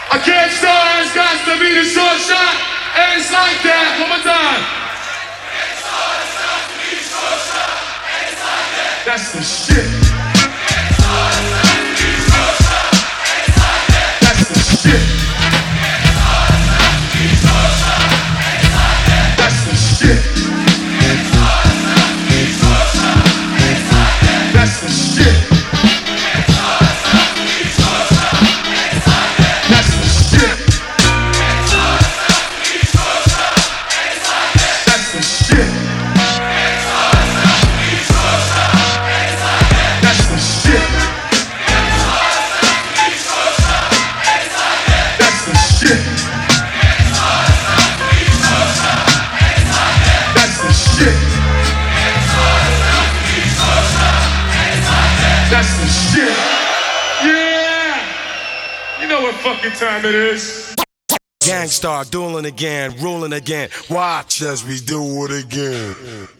I can't start, it's got to be the short shot. And it's like that. One more time. That's the shit. That's the shit. That's the shit. That's the shit. That's the shit. That's the shit. That's the shit. That's the shit. That's the shit. That's the shit. Yeah. You know what fucking time it is. Gangstar dueling again, ruling again. Watch as we do it again.